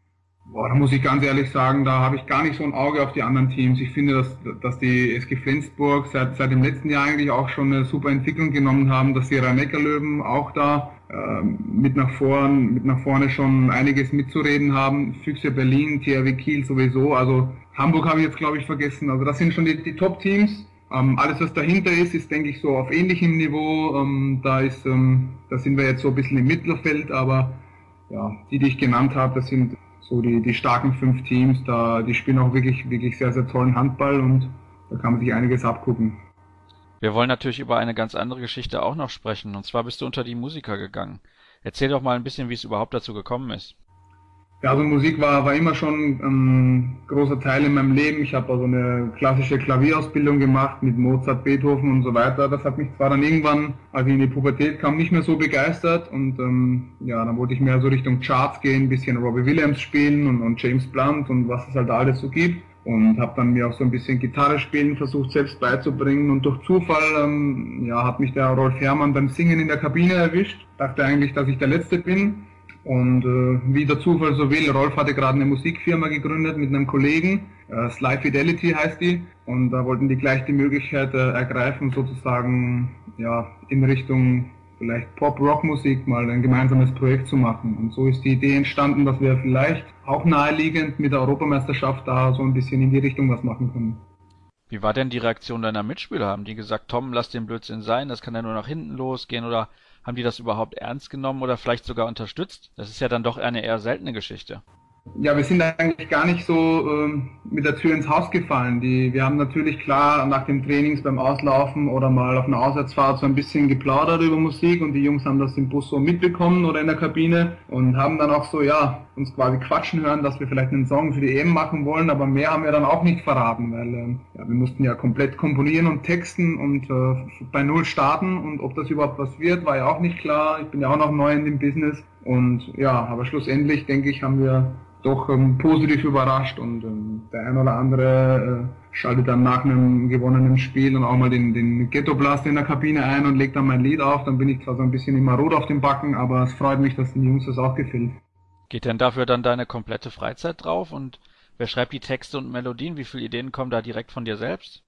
Boah, da muss ich ganz ehrlich sagen, da habe ich gar nicht so ein Auge auf die anderen Teams. Ich finde, dass die SG Flensburg seit dem letzten Jahr eigentlich auch schon eine super Entwicklung genommen haben, dass die Rhein-Neckar-Löwen auch da mit nach vorne schon einiges mitzureden haben. Füchse Berlin, THW Kiel sowieso. Also Hamburg habe ich jetzt, glaube ich, vergessen. Also das sind schon die Top-Teams. Alles, was dahinter ist, denke ich, so auf ähnlichem Niveau. Da sind wir jetzt so ein bisschen im Mittelfeld, aber ja, die ich genannt habe, das sind so die starken 5 Teams, die spielen auch wirklich, wirklich sehr, sehr tollen Handball und da kann man sich einiges abgucken. Wir wollen natürlich über eine ganz andere Geschichte auch noch sprechen, und zwar bist du unter die Musiker gegangen. Erzähl doch mal ein bisschen, wie es überhaupt dazu gekommen ist. Ja, also Musik war immer schon ein großer Teil in meinem Leben. Ich habe also eine klassische Klavierausbildung gemacht mit Mozart, Beethoven und so weiter. Das hat mich zwar dann irgendwann, als ich in die Pubertät kam, nicht mehr so begeistert und ja, dann wollte ich mehr so Richtung Charts gehen, ein bisschen Robbie Williams spielen und James Blunt und was es halt da alles so gibt. Und habe dann mir auch so ein bisschen Gitarre spielen versucht selbst beizubringen und durch Zufall ja, hat mich der Rolf Herrmann beim Singen in der Kabine erwischt. Dachte eigentlich, dass ich der Letzte bin. Und wie der Zufall so will, Rolf hatte gerade eine Musikfirma gegründet mit einem Kollegen, Sly Fidelity heißt die, und da wollten die gleich die Möglichkeit ergreifen, sozusagen ja in Richtung vielleicht Pop-Rock-Musik mal ein gemeinsames Projekt zu machen. Und so ist die Idee entstanden, dass wir vielleicht auch naheliegend mit der Europameisterschaft da so ein bisschen in die Richtung was machen können. Wie war denn die Reaktion deiner Mitspieler? Haben die gesagt, Tom, lass den Blödsinn sein, das kann ja nur nach hinten losgehen, oder haben die das überhaupt ernst genommen oder vielleicht sogar unterstützt? Das ist ja dann doch eine eher seltene Geschichte. Ja, wir sind eigentlich gar nicht so mit der Tür ins Haus gefallen. Wir haben natürlich klar nach den Trainings beim Auslaufen oder mal auf einer Auswärtsfahrt so ein bisschen geplaudert über Musik und die Jungs haben das im Bus so mitbekommen oder in der Kabine und haben dann auch so, ja, uns quasi quatschen hören, dass wir vielleicht einen Song für die EM machen wollen, aber mehr haben wir dann auch nicht verraten, weil ja, wir mussten ja komplett komponieren und texten und bei Null starten und ob das überhaupt was wird, war ja auch nicht klar. Ich bin ja auch noch neu in dem Business und ja, aber schlussendlich, denke ich, haben wir doch positiv überrascht und der ein oder andere schaltet dann nach einem gewonnenen Spiel und auch mal den Ghetto Blast in der Kabine ein und legt dann mein Lied auf. Dann bin ich zwar so ein bisschen immer rot auf dem Backen, aber es freut mich, dass den Jungs das auch gefällt. Geht denn dafür dann deine komplette Freizeit drauf und wer schreibt die Texte und Melodien? Wie viele Ideen kommen da direkt von dir selbst?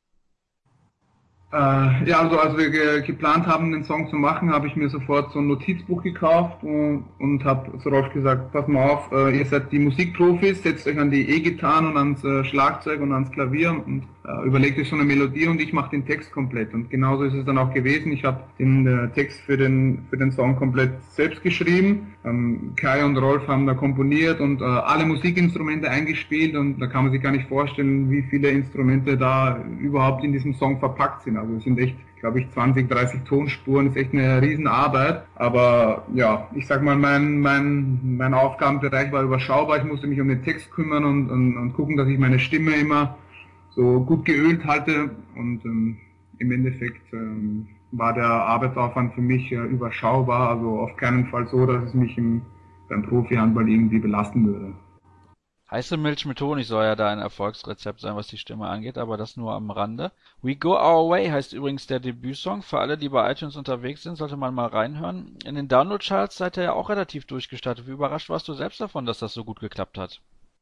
Ja, also als wir geplant haben, den Song zu machen, habe ich mir sofort so ein Notizbuch gekauft und habe zu Rolf gesagt, pass mal auf, ihr seid die Musikprofis, setzt euch an die E-Gitarren und ans Schlagzeug und ans Klavier und überlegt euch so eine Melodie und ich mache den Text komplett. Und genauso ist es dann auch gewesen. Ich habe den Text für den Song komplett selbst geschrieben. Kai und Rolf haben da komponiert und alle Musikinstrumente eingespielt und da kann man sich gar nicht vorstellen, wie viele Instrumente da überhaupt in diesem Song verpackt sind. Also es sind echt, glaube ich, 20, 30 Tonspuren, das ist echt eine Riesenarbeit. Aber ja, ich sag mal, mein Aufgabenbereich war überschaubar. Ich musste mich um den Text kümmern und gucken, dass ich meine Stimme immer so gut geölt halte. Und im Endeffekt war der Arbeitsaufwand für mich überschaubar. Also auf keinen Fall so, dass es mich beim Profi-Handball irgendwie belasten würde. Heiße Milch mit Honig soll ja da ein Erfolgsrezept sein, was die Stimme angeht, aber das nur am Rande. We Go Our Way heißt übrigens der Debütsong. Für alle, die bei iTunes unterwegs sind, sollte man mal reinhören. In den Download-Charts seid ihr ja auch relativ durchgestartet. Wie überrascht warst du selbst davon, dass das so gut geklappt hat?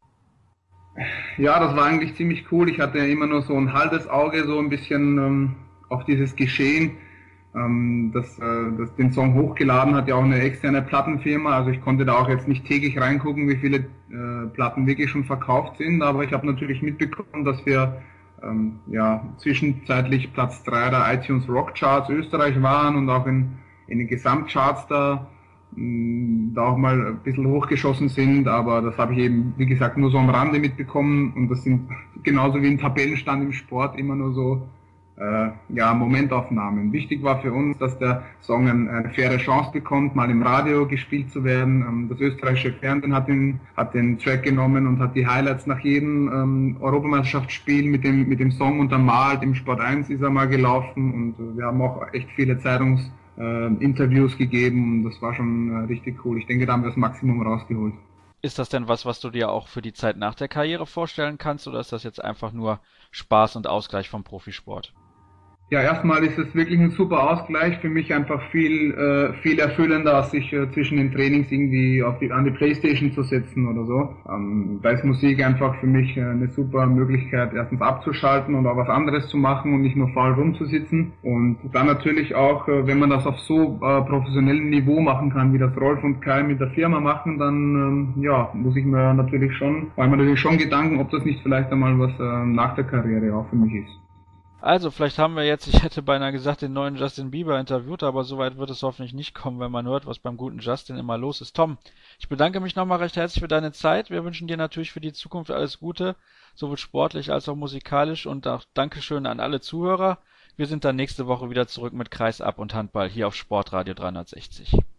Ja, das war eigentlich ziemlich cool. Ich hatte ja immer nur so ein halbes Auge, so ein bisschen auf dieses Geschehen. Das den Song hochgeladen hat ja auch eine externe Plattenfirma, also ich konnte da auch jetzt nicht täglich reingucken, wie viele Platten wirklich schon verkauft sind, aber ich habe natürlich mitbekommen, dass wir ja zwischenzeitlich Platz 3 der iTunes Rock Charts Österreich waren und auch in den Gesamtcharts da auch mal ein bisschen hochgeschossen sind, aber das habe ich eben, wie gesagt, nur so am Rande mitbekommen und das sind genauso wie ein Tabellenstand im Sport immer nur so ja, Momentaufnahmen. Wichtig war für uns, dass der Song eine faire Chance bekommt, mal im Radio gespielt zu werden. Das österreichische Fernsehen hat den Track genommen und hat die Highlights nach jedem Europameisterschaftsspiel mit dem Song untermalt. Im Sport 1 ist er mal gelaufen und wir haben auch echt viele Interviews gegeben. Das war schon richtig cool. Ich denke, da haben wir das Maximum rausgeholt. Ist das denn was du dir auch für die Zeit nach der Karriere vorstellen kannst, oder ist das jetzt einfach nur Spaß und Ausgleich vom Profisport? Ja, erstmal ist es wirklich ein super Ausgleich. Für mich einfach viel erfüllender, als sich zwischen den Trainings irgendwie an die Playstation zu setzen oder so. Da ist Musik einfach für mich eine super Möglichkeit, erstens abzuschalten und auch was anderes zu machen und nicht nur faul rumzusitzen. Und dann natürlich auch, wenn man das auf so professionellem Niveau machen kann, wie das Rolf und Kai mit der Firma machen, dann muss ich mir natürlich schon Gedanken, ob das nicht vielleicht einmal was nach der Karriere auch für mich ist. Also, vielleicht haben wir jetzt, ich hätte beinahe gesagt, den neuen Justin Bieber interviewt, aber soweit wird es hoffentlich nicht kommen, wenn man hört, was beim guten Justin immer los ist. Tom, ich bedanke mich nochmal recht herzlich für deine Zeit. Wir wünschen dir natürlich für die Zukunft alles Gute, sowohl sportlich als auch musikalisch, und auch Dankeschön an alle Zuhörer. Wir sind dann nächste Woche wieder zurück mit Kreisab und Handball hier auf Sportradio 360.